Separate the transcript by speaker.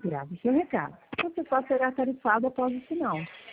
Speaker 1: Grave seu recado. Você só será tarifado após o sinal.